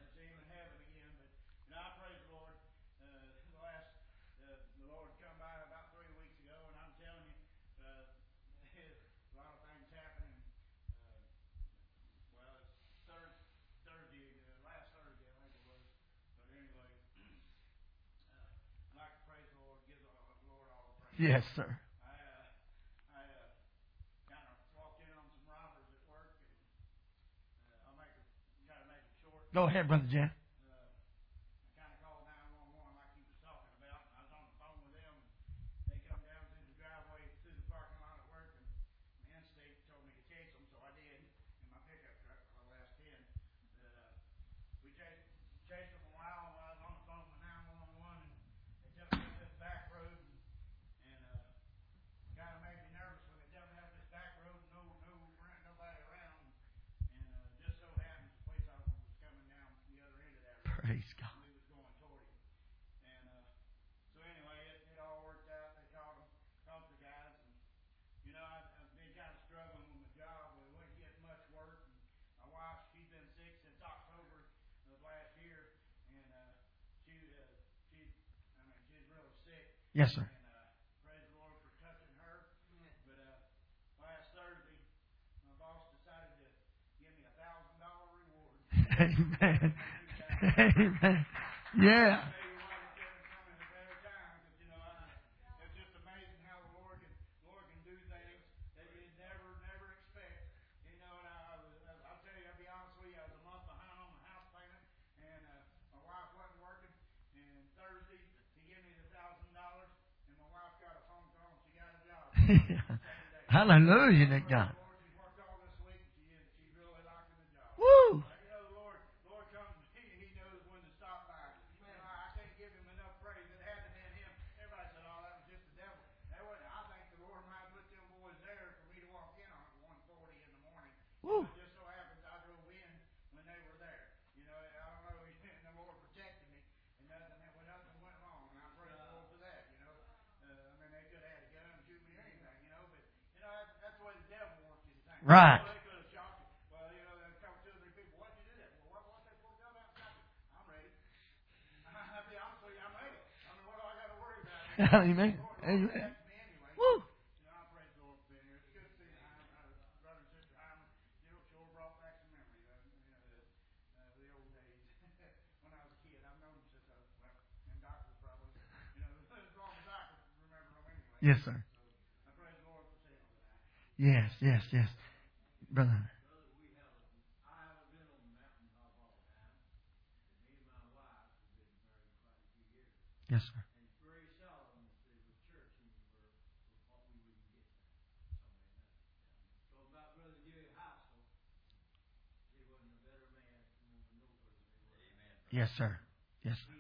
S3: Yes, sir.
S4: I, uh, I uh, kind of walked in on some robbers at work, and uh, I'll make it, try to make it short.
S3: Go ahead, Brother Jeff.
S4: Uh, I kind of called nine one one like he was talking about, and I was on the phone with them, and they come down through the driveway, through the parking lot at work, and my instinct told me to chase them, so I did in my pickup truck for the last ten. But, uh, we chased, chased them a while while I was on the phone with nine one one, and they took me up this back road. Kind of made me nervous when they jumped out this back road, no, no, nobody around, and uh, just so happens the police officer was coming down the other end of that road.
S3: Praise God.
S4: We was going toward him, and uh, so anyway, it, it all worked out. They caught him, caught the guys, and you know I, I've been kind of struggling with my job. We wouldn't get much work. And my wife, she's been sick since October of last year, and uh, she, uh, she, I mean, she's really sick.
S3: Yes, sir. Amen. Amen. Yeah.
S4: It's just amazing how the Lord can, Lord can do things that you never, never expect. You know, and I, I was, I'll tell you, I'll be honest with you, I was a month behind on my house payment, and uh, my wife wasn't working. And Thursday, he gave me the thousand dollars, and my wife got a phone call, and she got a job.
S3: Hallelujah to God.
S4: She worked all this week, and she, she really liked the job.
S3: Woo!
S4: Woo. It just so happens I drove in when they were there. You know, I don't know, the Lord protected me, and nothing, when nothing went wrong, and I praise the Lord for that. You know, uh, I mean, they could have had a gun and shoot me or anything. You know, but you know that's, that's the way the devil wants you to think.
S3: Right.
S4: You know, they could have shot you. Well, you know, they come two or three people. Why'd you do that? Well, what? What? They pulled gun out and shot you. I'm ready. I'll be honest with you, I'm ready. I mean, what do I got to worry about?
S3: Amen. Amen. Woo. Yes, sir. Yes, yes, yes. Brother. Yes, sir. Yes, sir. Yes, sir.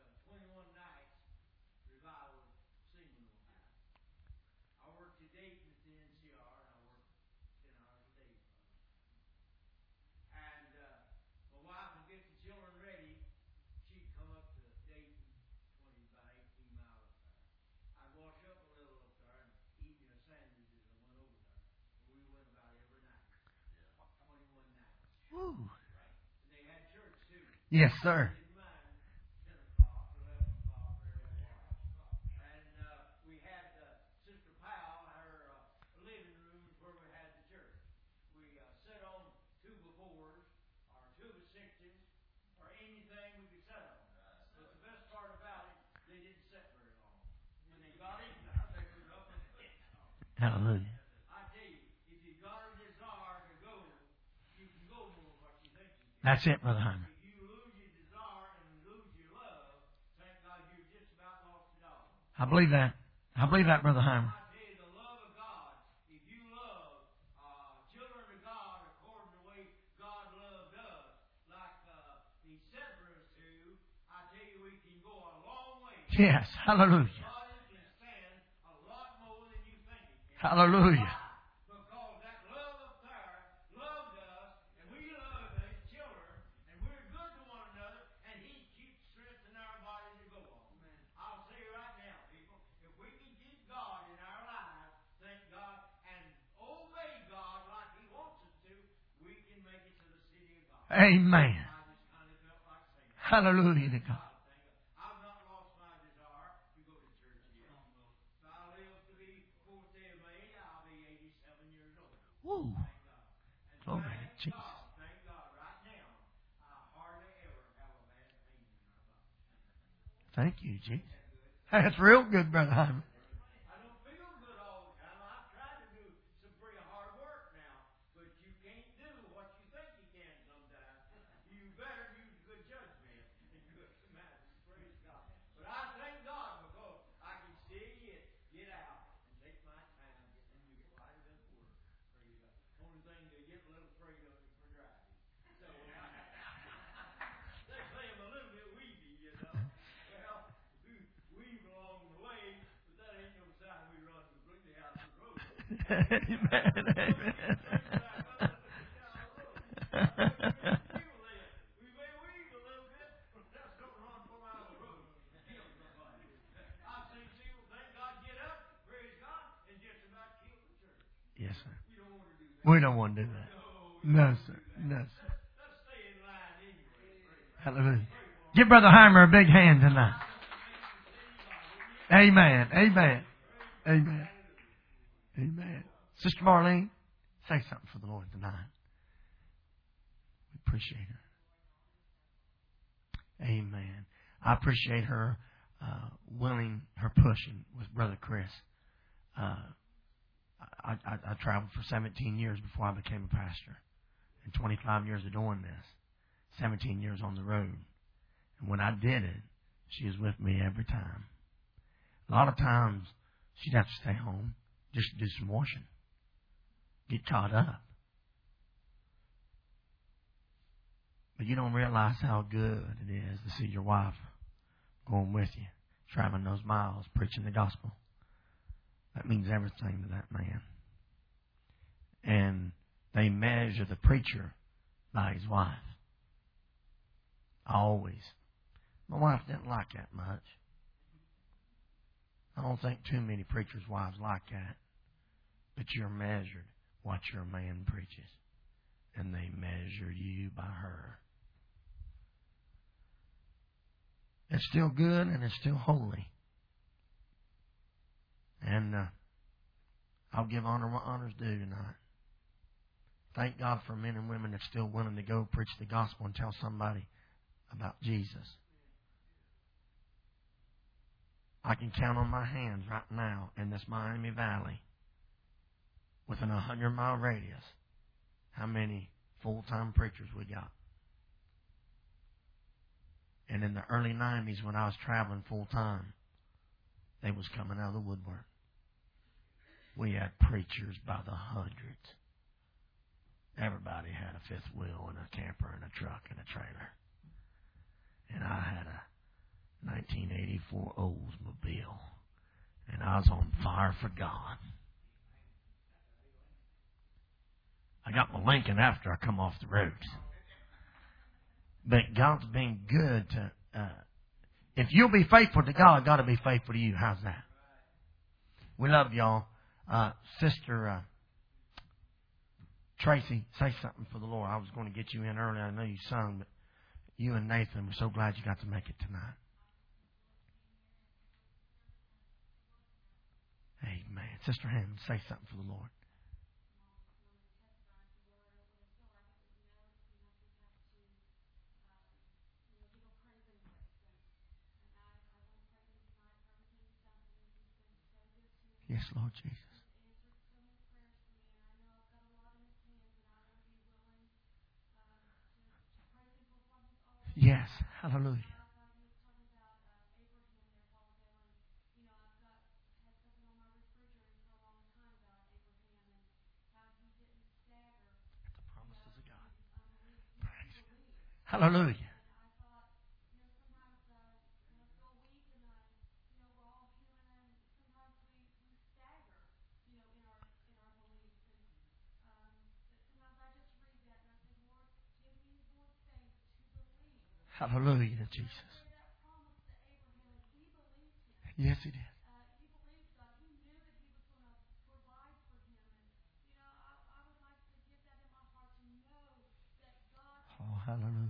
S3: Woo. Yes, sir. Hallelujah. That's it, Brother Hyman. I believe that. I believe that, Brother Hyman. Yes. Hallelujah. Hallelujah. Amen. Hallelujah to God.
S4: I've not lost my desire to go to church yet. If I live to be fourth day of May, I'll be eighty-seven years old.
S3: Woo.
S4: Thank God. And
S3: Glory
S4: thank
S3: to Jesus.
S4: God, thank God, right now, I hardly ever have a bad pain in my body.
S3: Thank you, Jesus. That's real good, Brother Hyman.
S4: I don't feel good all the time. I've tried to do some pretty hard work now, but you can't do what you think you can sometimes. You better use good judgment and good matters. Praise God. But I thank God because I can still get, get out and take my time and do it right at work. Praise God. Only thing they get a little afraid of is for driving. So they say I'm a little bit weedy, you know. Well, we weave along the way, but that ain't no sign we run completely out the road.
S3: Amen. Amen.
S4: We may weave a little bit, but that's don't run from out of the road. Kill somebody. I've seen people, thank God, get up, praise God, and just about kill the church.
S3: Yes, sir.
S4: We don't want to do that.
S3: We don't want to do that. No, sir. No, sir.
S4: Let's stay in line anyway. Praise God.
S3: Hallelujah. Give Brother Heimer a big hand tonight. Amen. Amen. Amen. Amen. Sister Marlene, say something for the Lord tonight. We appreciate her. Amen. I appreciate her uh, willing, her pushing with Brother Chris. Uh, I, I, I traveled for seventeen years before I became a pastor. And twenty-five years of doing this. seventeen years on the road. And when I did it, she was with me every time. A lot of times, she'd have to stay home just to do some washing. Get caught up. But you don't realize how good it is to see your wife going with you, traveling those miles, preaching the gospel. That means everything to that man. And they measure the preacher by his wife. Always. My wife didn't like that much. I don't think too many preachers' wives like that. But you're measured what your man preaches. And they measure you by her. It's still good and it's still holy. And uh, I'll give honor what honor's due tonight. Thank God for men and women that's still willing to go preach the gospel and tell somebody about Jesus. I can count on my hands right now in this Miami Valley, within a hundred mile radius, how many full-time preachers we got. And in the early nineties when I was traveling full-time, they was coming out of the woodwork. We had preachers by the hundreds. Everybody had a fifth wheel and a camper and a truck and a trailer. And I had a nineteen eighty-four Oldsmobile. And I was on fire for God. I got my Lincoln after I come off the road. But God's been good to... Uh, if you'll be faithful to God, God will be faithful to you. How's that? We love y'all. Uh, Sister uh, Tracy, say something for the Lord. I was going to get you in early. I know you sung, but you and Nathan, we're so glad you got to make it tonight. Amen. Sister Hammond, say something for the Lord. Yes, Lord Jesus. Yes. Hallelujah. The promises of God. Praise God. Hallelujah. Hallelujah, Jesus. Yes, He did. Oh, Hallelujah.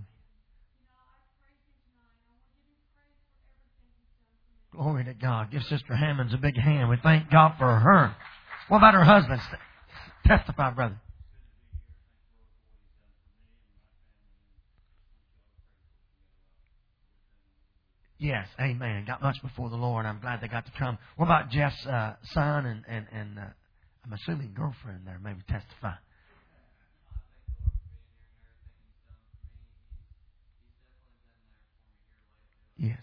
S3: Glory to God. Give Sister Hammonds a big hand. We thank God for her. What about her husband? Testify, brother. Yes, amen. Got much before the Lord. I'm glad they got to come. What about Jeff's uh, son and, and, and uh, I'm assuming girlfriend there? Maybe testify. Yes.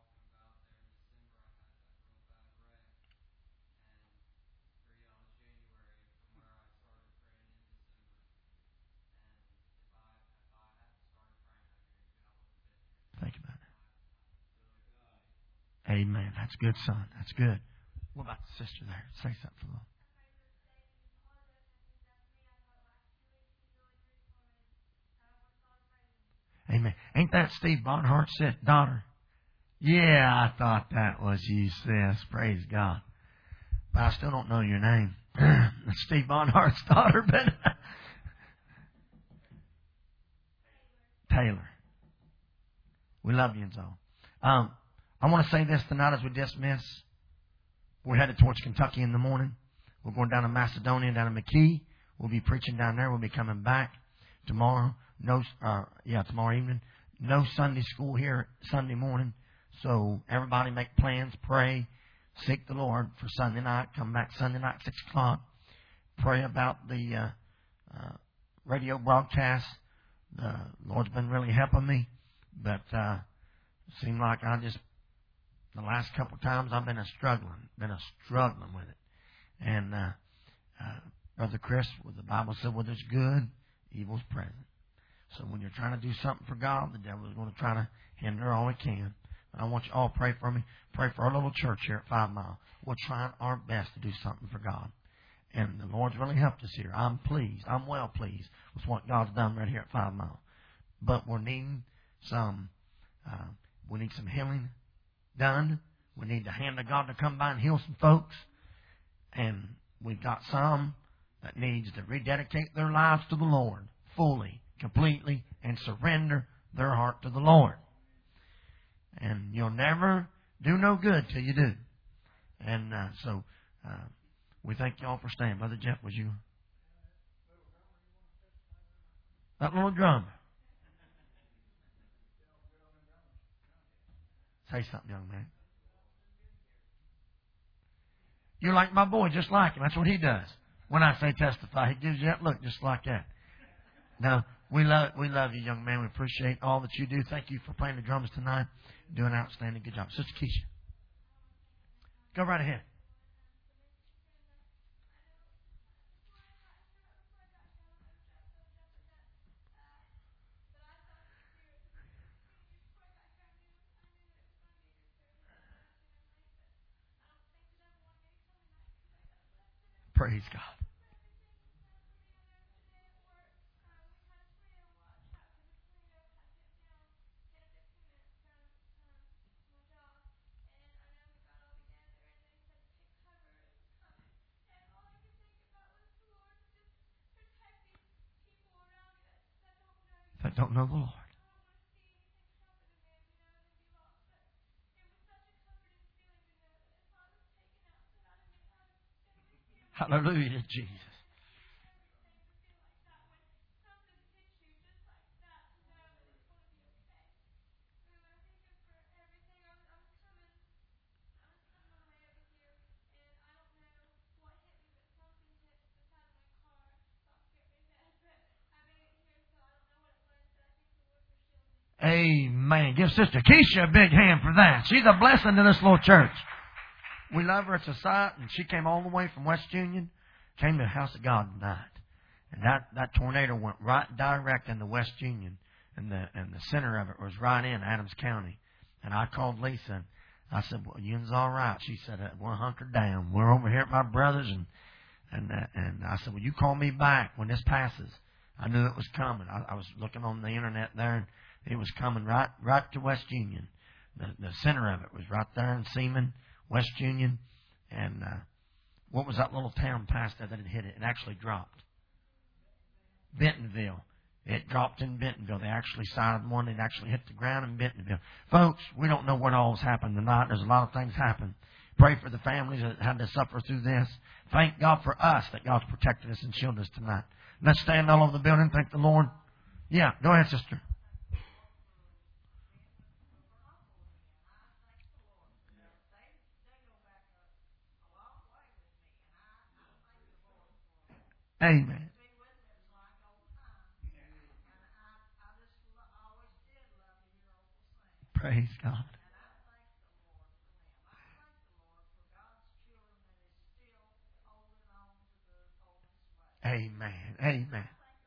S3: Think about it. Amen. That's good, son. That's good. What about the sister there? Say something for the Lord. Amen. Ain't that Steve Bonhart's daughter? Yeah, I thought that was you, sis. Praise God. But I still don't know your name. Steve Bonhart's daughter, but Taylor. We love you and so. Um, I want to say this tonight as we dismiss. We're headed towards Kentucky in the morning. We're going down to Macedonia, down to McKee. We'll be preaching down there. We'll be coming back tomorrow. No, uh, yeah, tomorrow evening. No Sunday school here Sunday morning. So everybody make plans, pray, seek the Lord for Sunday night. Come back Sunday night, six o'clock. Pray about the uh, uh, radio broadcast. The Lord's been really helping me, but uh, it seemed like I just the last couple of times I've been a struggling, been a struggling with it. And uh, uh, Brother Chris, well, the Bible said, "Well, there's good, evil's present." So when you're trying to do something for God, the devil is going to try to hinder all he can. But I want you all to pray for me. Pray for our little church here at Five Mile. We're trying our best to do something for God. And the Lord's really helped us here. I'm pleased. I'm well pleased with what God's done right here at Five Mile. But we're needing some, uh, we need some healing done. We need the hand of God to come by and heal some folks. And we've got some that needs to rededicate their lives to the Lord fully, completely, and surrender their heart to the Lord. And you'll never do no good till you do. And uh, so uh, we thank you all for staying. Brother Jeff, was you? That little drummer. Say something, young man. You're like my boy, just like him. That's what he does. When I say testify, he gives you that look just like that. No, we love we love you, young man. We appreciate all that you do. Thank you for playing the drums tonight. Doing an outstanding good job. Sister Keisha, go right ahead. Praise God. That don't know the Lord. Hallelujah, Jesus. Amen. Give Sister Keisha a big hand for that. She's a blessing to this little church. We love her. It's a sight. And she came all the way from West Union, came to the house of God tonight. And that, that tornado went right direct into West Union. And the and the center of it was right in Adams County. And I called Lisa and I said, "Well, you's all right." She said, "We're hunkered down. We're over here at my brother's." And and uh, and I said, "Well, you call me back when this passes." I knew it was coming. I, I was looking on the internet there, and it was coming right right to West Union. The the center of it was right there in Seaman, West Union. And uh, what was that little town past there that had hit it? It actually dropped. Bentonville. It dropped in Bentonville. They actually sighted one that actually hit the ground in Bentonville. Folks, we don't know what all's happened tonight. There's a lot of things happen. Pray for the families that had to suffer through this. Thank God for us that God's protected us and shielded us tonight. Let's stand all over the building. Thank the Lord. Yeah, go ahead, sister. Amen. Praise God. Amen. Amen.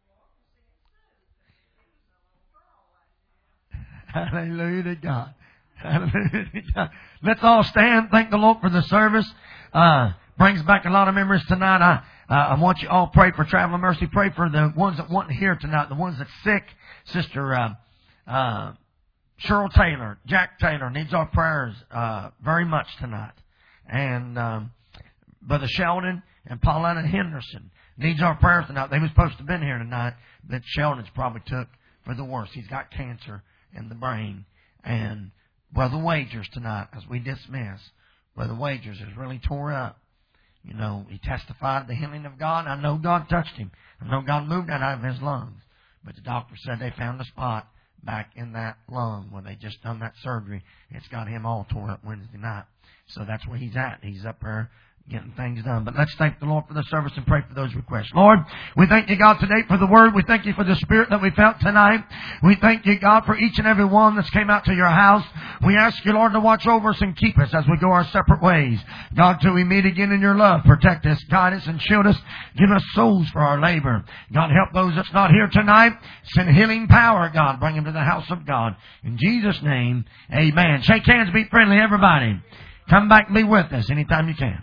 S3: Hallelujah to God. Hallelujah to God. Let's all stand. Thank the Lord for the service. Uh, brings back a lot of memories tonight. I, uh, I want you all to pray for traveling mercy. Pray for the ones that want to hear tonight. The ones that's sick. Sister uh, uh, Cheryl Taylor, Jack Taylor needs our prayers uh, very much tonight. And um, Brother Sheldon and Paulina Henderson needs our prayers tonight. They were supposed to have been here tonight, but Sheldon's probably took for the worst. He's got cancer in the brain. And Brother Wagers tonight, as we dismiss, Brother Wagers is really tore up. You know, he testified the healing of God. I know God touched him. I know God moved that out of his lungs. But the doctor said they found a spot back in that lung where they just done that surgery. It's got him all tore up Wednesday night. So that's where he's at. He's up there getting things done. But let's thank the Lord for the service and pray for those requests. Lord, we thank you, God, today for the word. We thank you for the spirit that we felt tonight. We thank you, God, for each and every one that's came out to your house. We ask you, Lord, to watch over us and keep us as we go our separate ways. God, till we meet again in your love, protect us, guide us, and shield us. Give us souls for our labor. God, help those that's not here tonight. Send healing power, God. Bring them to the house of God. In Jesus' name, amen. Shake hands, be friendly, everybody. Come back and be with us anytime you can.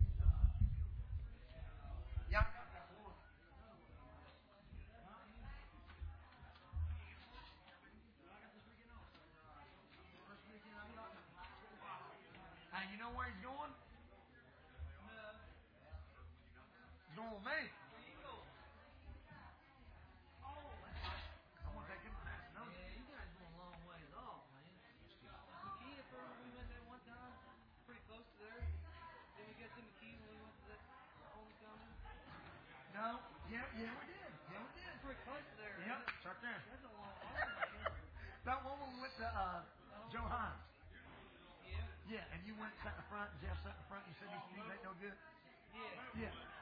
S3: That one when we went to uh, Joe Hines. Yeah. Yeah, and you went sat in the front, and Jeff sat in the front, and you said these things ain't no good? Yeah. Yeah.